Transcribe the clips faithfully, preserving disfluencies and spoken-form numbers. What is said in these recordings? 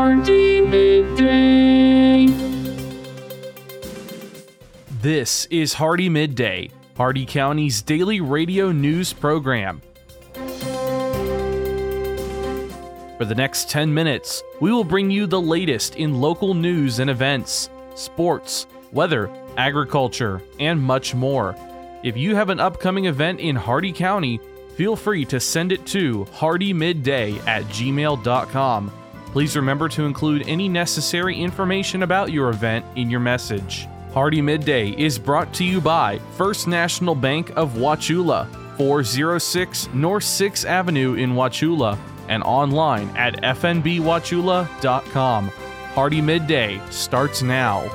Hardee Midday. This is Hardee Midday, Hardee County's daily radio news program. For the next ten minutes, we will bring you the latest in local news and events, sports, weather, agriculture, and much more. If you have an upcoming event in Hardee County, feel free to send it to hardee midday at gmail dot com. Please remember to include any necessary information about your event in your message. Hardee Midday is brought to you by First National Bank of Wauchula, four oh six North sixth Avenue in Wauchula, and online at f n b wauchula dot com. Hardee Midday starts now.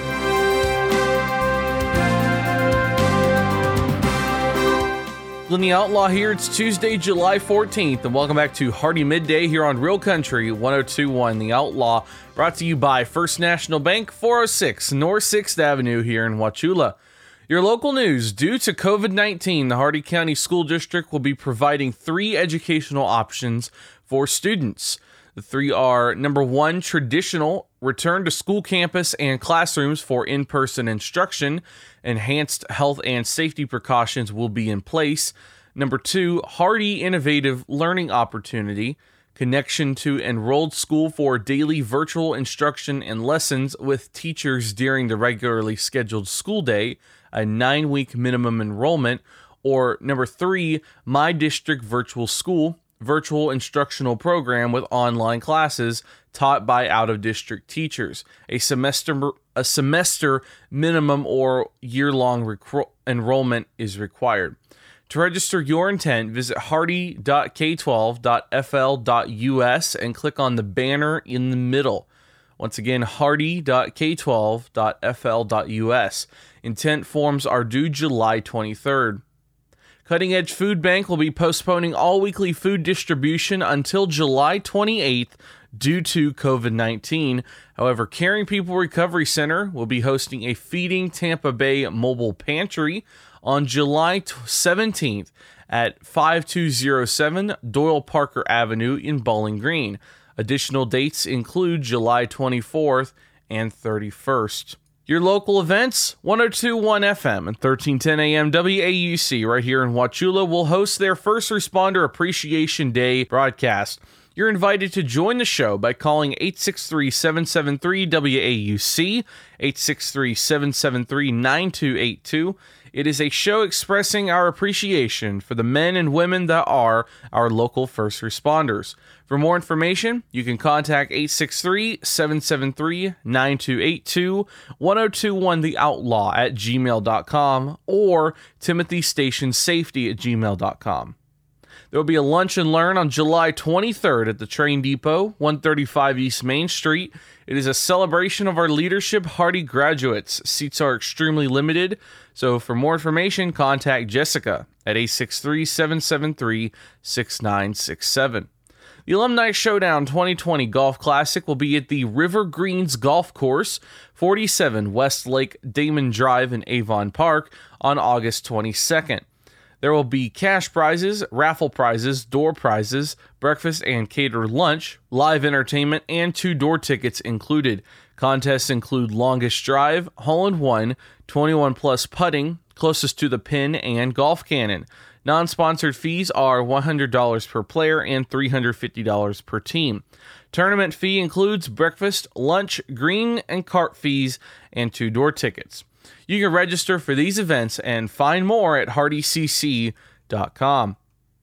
Glenn the Outlaw here. It's Tuesday, July fourteenth, and welcome back to Hardee Midday here on Real Country one oh two point one The Outlaw, brought to you by First National Bank, four oh six North sixth Avenue here in Wauchula. Your local news: due to covid nineteen, the Hardee County School District will be providing three educational options for students. The three are: number one, traditional, return to school campus and classrooms for in-person instruction. Enhanced health and safety precautions will be in place. Number two, Hardee Innovative Learning Opportunity, connection to enrolled school for daily virtual instruction and lessons with teachers during the regularly scheduled school day, a nine-week minimum enrollment. Or number three, My District Virtual School, virtual instructional program with online classes taught by out-of-district teachers. A semester a semester minimum or year-long rec- enrollment is required. To register your intent, visit hardee dot k twelve dot f l dot u s and click on the banner in the middle. Once again, hardee dot k twelve dot f l dot u s. Intent forms are due July twenty-third. Cutting Edge Food Bank will be postponing all weekly food distribution until July twenty-eighth due to covid nineteen. However, Caring People Recovery Center will be hosting a Feeding Tampa Bay mobile pantry on July seventeenth at five two oh seven Doyle Parker Avenue in Bowling Green. Additional dates include July twenty-fourth and thirty-first. Your local events: one oh two point one F M and thirteen ten A M W A U C right here in Wauchula will host their First Responder Appreciation Day broadcast. You're invited to join the show by calling eight six three, seven seven three, W A U C, eight six three, seven seven three, nine two eight two. It is a show expressing our appreciation for the men and women that are our local first responders. For more information, you can contact eight six three, seven seven three, nine two eight two, one oh two point one the outlaw at gmail dot com, or timothy station safety at gmail dot com. There will be a lunch and learn on July twenty-third at the Train Depot, one thirty-five East Main Street. It is a celebration of our Leadership Hardee graduates. Seats are extremely limited, so for more information, contact Jessica at eight six three, seven seven three, six nine six seven. The Alumni Showdown twenty twenty Golf Classic will be at the River Greens Golf Course, forty-seven West Lake Damon Drive in Avon Park, on August twenty-second. There will be cash prizes, raffle prizes, door prizes, breakfast and catered lunch, live entertainment, and two door tickets included. Contests include longest drive, hole-in-one, twenty-one plus putting, closest to the pin, and golf cannon. Non-sponsored fees are one hundred dollars per player and three hundred fifty dollars per team. Tournament fee includes breakfast, lunch, green and cart fees, and two door tickets. You can register for these events and find more at hardee c c dot com.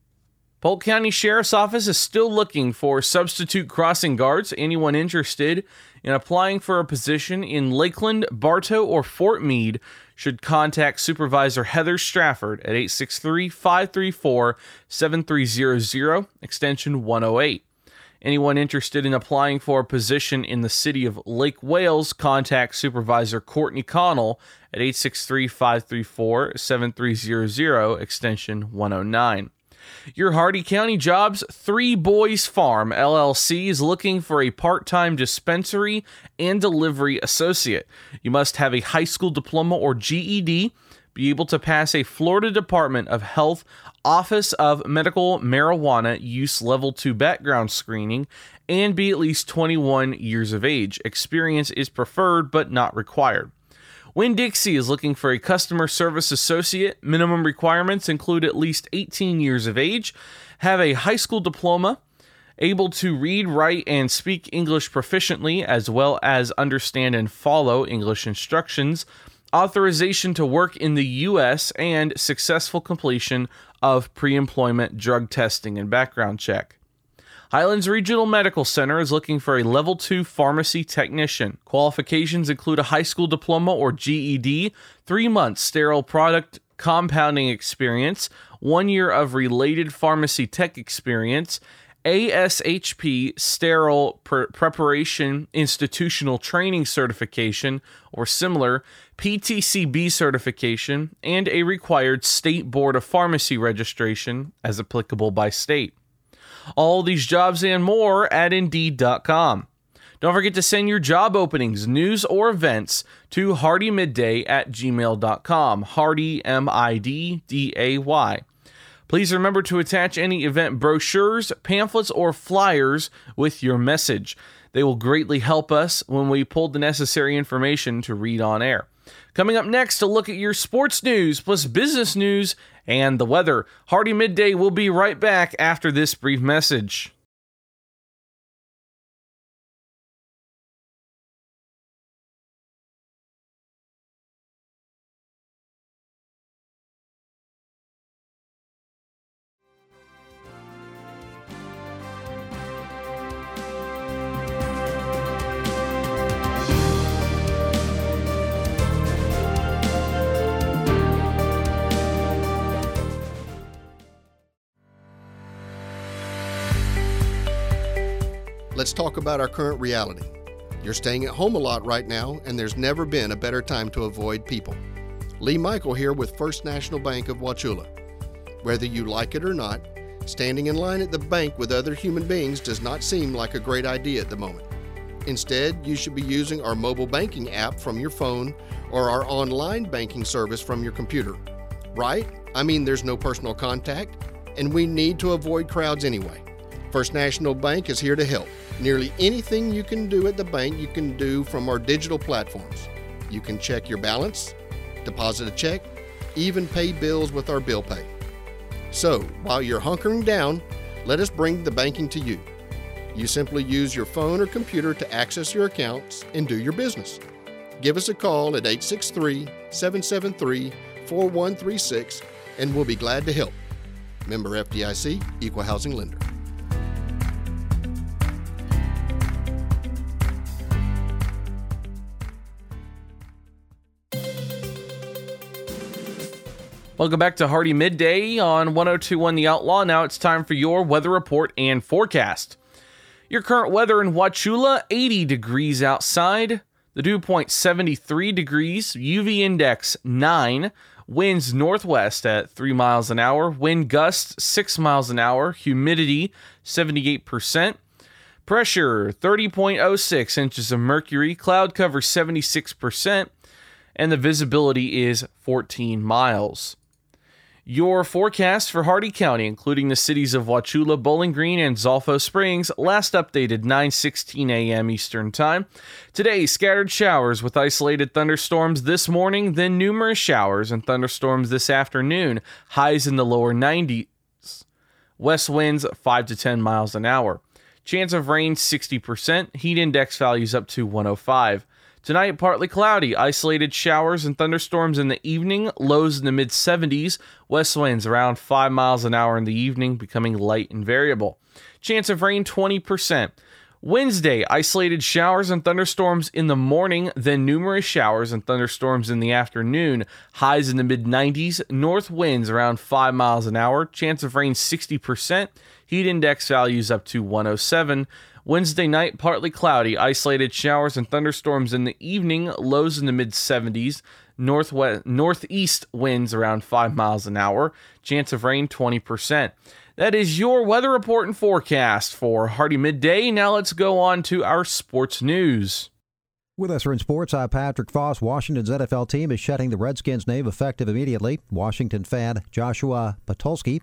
Polk County Sheriff's Office is still looking for substitute crossing guards. Anyone interested in applying for a position in Lakeland, Bartow, or Fort Meade should contact Supervisor Heather Strafford at eight six three, five three four, seven three zero zero, extension one oh eight. Anyone interested in applying for a position in the city of Lake Wales, contact Supervisor Courtney Connell at eight six three, five three four, seven three zero zero, extension one oh nine. Your Hardee County Jobs Three Boys Farm, L L C, is looking for a part-time dispensary and delivery associate. You must have a high school diploma or G E D, be able to pass a Florida Department of Health Office of Medical Marijuana Use Level two background screening, and be at least twenty-one years of age. Experience is preferred but not required. Winn-Dixie is looking for a customer service associate. Minimum requirements include at least eighteen years of age, have a high school diploma, able to read, write, and speak English proficiently, as well as understand and follow English instructions, authorization to work in the U S, and successful completion of pre-employment drug testing and background check. Highlands Regional Medical Center is looking for a level two pharmacy technician. Qualifications include a high school diploma or G E D, three months sterile product compounding experience, one year of related pharmacy tech experience, A S H P sterile pre- preparation institutional training certification or similar, P T C B certification, and a required State Board of Pharmacy registration as applicable by state. All these jobs and more at Indeed dot com. Don't forget to send your job openings, news, or events to hardymidday at gmail dot com. Hardy, M I D D A Y. Please remember to attach any event brochures, pamphlets, or flyers with your message. They will greatly help us when we pull the necessary information to read on air. Coming up next, to look at your sports news plus business news and the weather. Hardy Midday will be right back after this brief message. Let's talk about our current reality. You're staying at home a lot right now, and there's never been a better time to avoid people. Lee Michael here with First National Bank of Wauchula. Whether you like it or not, standing in line at the bank with other human beings does not seem like a great idea at the moment. Instead, you should be using our mobile banking app from your phone or our online banking service from your computer. Right? I mean, there's no personal contact, and we need to avoid crowds anyway. First National Bank is here to help. Nearly anything you can do at the bank, you can do from our digital platforms. You can check your balance, deposit a check, even pay bills with our bill pay. So, while you're hunkering down, let us bring the banking to you. You simply use your phone or computer to access your accounts and do your business. Give us a call at eight six three, seven seven three, four one three six and we'll be glad to help. Member F D I C, Equal Housing Lender. Welcome back to Hardy Midday on one oh two point one The Outlaw. Now it's time for your weather report and forecast. Your current weather in Wauchula, eighty degrees outside. The dew point seventy-three degrees. U V index nine. Winds northwest at three miles an hour. Wind gusts six miles an hour. Humidity seventy-eight percent. Pressure thirty point oh six inches of mercury. Cloud cover seventy-six percent. And the visibility is fourteen miles. Your forecast for Hardy County, including the cities of Wauchula, Bowling Green, and Zolfo Springs, last updated nine sixteen a.m. Eastern Time. Today, scattered showers with isolated thunderstorms this morning, then numerous showers and thunderstorms this afternoon, highs in the lower nineties. West winds five to ten miles an hour. Chance of rain sixty percent, heat index values up to one oh five. Tonight, partly cloudy, isolated showers and thunderstorms in the evening, lows in the mid seventies, west winds around five miles an hour in the evening, becoming light and variable. Chance of rain twenty percent. Wednesday, isolated showers and thunderstorms in the morning, then numerous showers and thunderstorms in the afternoon, highs in the mid nineties, north winds around five miles an hour, chance of rain sixty percent, heat index values up to one oh seven. Wednesday night, partly cloudy, isolated showers and thunderstorms in the evening, lows in the mid seventies, northwest northeast winds around five miles an hour, chance of rain twenty percent. That is your weather report and forecast for Hardy Midday. Now let's go on to our sports news. With us for in sports, I'm Patrick Foss. Washington's N F L team is shedding the Redskins name effective immediately. Washington fan Joshua Patulski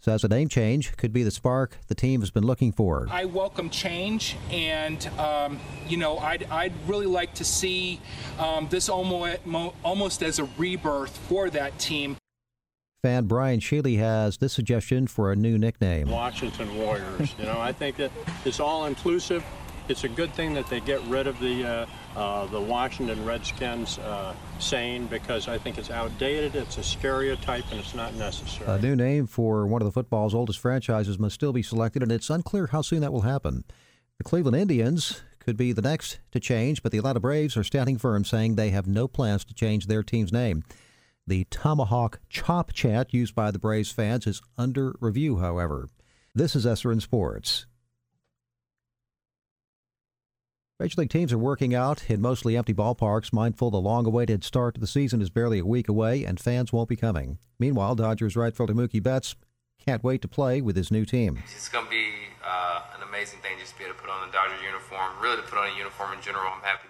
says a name change could be the spark the team has been looking for. I welcome change, and um, you know, I'd, I'd really like to see um, this almost, almost as a rebirth for that team. Fan Brian Shealy has this suggestion for a new nickname. Washington Warriors. You know, I think that it's all inclusive. It's a good thing that they get rid of the uh, uh, the Washington Redskins uh, saying, because I think it's outdated, it's a stereotype, and it's not necessary. A new name for one of the football's oldest franchises must still be selected, and it's unclear how soon that will happen. The Cleveland Indians could be the next to change, but the Atlanta Braves are standing firm, saying they have no plans to change their team's name. The Tomahawk Chop chant used by the Braves fans is under review, however. This is S R N Sports. Major League teams are working out in mostly empty ballparks, mindful the long-awaited start to the season is barely a week away and fans won't be coming. Meanwhile, Dodgers right fielder Mookie Betts can't wait to play with his new team. It's going to be uh, an amazing thing just to be able to put on the Dodgers uniform, really to put on a uniform in general. I'm happy.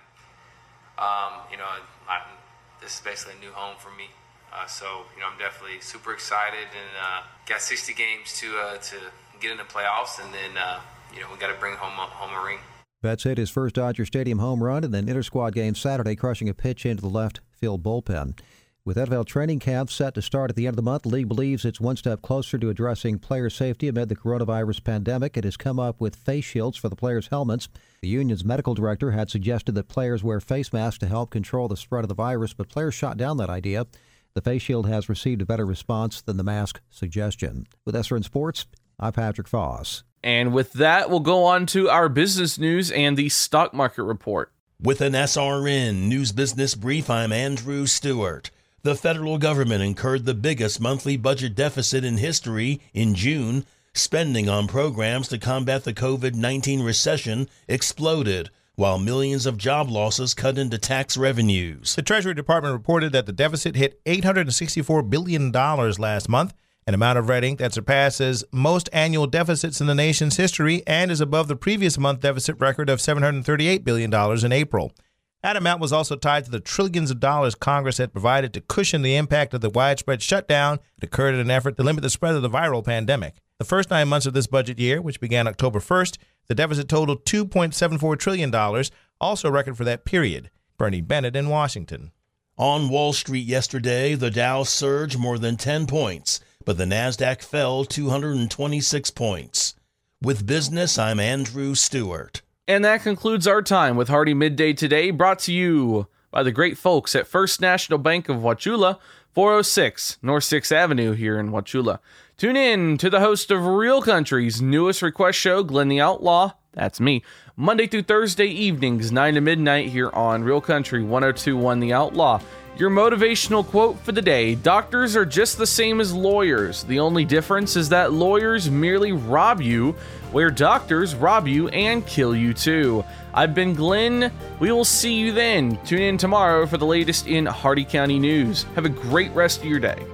Um, you know, I, this is basically a new home for me. Uh, so, you know, I'm definitely super excited, and uh, got sixty games to uh, to get in the playoffs, and then, uh, you know, we got to bring home a, home a ring. Betts hit his first Dodger Stadium home run in an inter-squad game Saturday, crushing a pitch into the left field bullpen. With N F L training camp set to start at the end of the month, the league believes it's one step closer to addressing player safety amid the coronavirus pandemic. It has come up with face shields for the players' helmets. The union's medical director had suggested that players wear face masks to help control the spread of the virus, but players shot down that idea. The face shield has received a better response than the mask suggestion. With S R N Sports, I'm Patrick Foss. And with that, we'll go on to our business news and the stock market report. With an S R N News Business Brief, I'm Andrew Stewart. The federal government incurred the biggest monthly budget deficit in history in June. Spending on programs to combat the covid nineteen recession exploded, while millions of job losses cut into tax revenues. The Treasury Department reported that the deficit hit eight hundred sixty-four billion dollars last month, an amount of red ink that surpasses most annual deficits in the nation's history and is above the previous month deficit record of seven hundred thirty-eight billion dollars in April. That amount was also tied to the trillions of dollars Congress had provided to cushion the impact of the widespread shutdown that occurred in an effort to limit the spread of the viral pandemic. The first nine months of this budget year, which began October first, the deficit totaled two point seven four trillion dollars, also a record for that period. Bernie Bennett in Washington. On Wall Street yesterday, the Dow surged more than ten points, but the Nasdaq fell two hundred twenty-six points. With business, I'm Andrew Stewart. And that concludes our time with Hardee Midday today, brought to you by the great folks at First National Bank of Wauchula, four oh six North sixth Avenue here in Wauchula. Tune in to the host of Real Country's newest request show, Glenn the Outlaw, that's me, Monday through Thursday evenings, nine to midnight here on Real Country one oh two point one The Outlaw. Your motivational quote for the day: doctors are just the same as lawyers. The only difference is that lawyers merely rob you, where doctors rob you and kill you too. I've been Glenn. We will see you then. Tune in tomorrow for the latest in Hardee County news. Have a great rest of your day.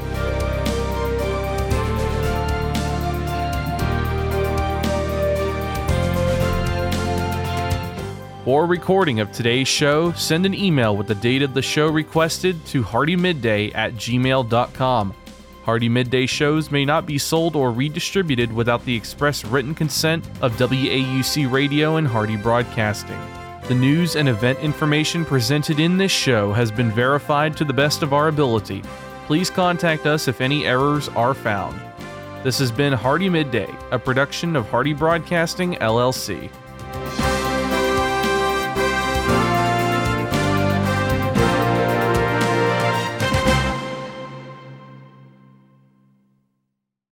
For a recording of today's show, send an email with the date of the show requested to hardymidday at gmail dot com. Hardee Midday shows may not be sold or redistributed without the express written consent of W A U C Radio and Hardee Broadcasting. The news and event information presented in this show has been verified to the best of our ability. Please contact us if any errors are found. This has been Hardee Midday, a production of Hardee Broadcasting, L L C.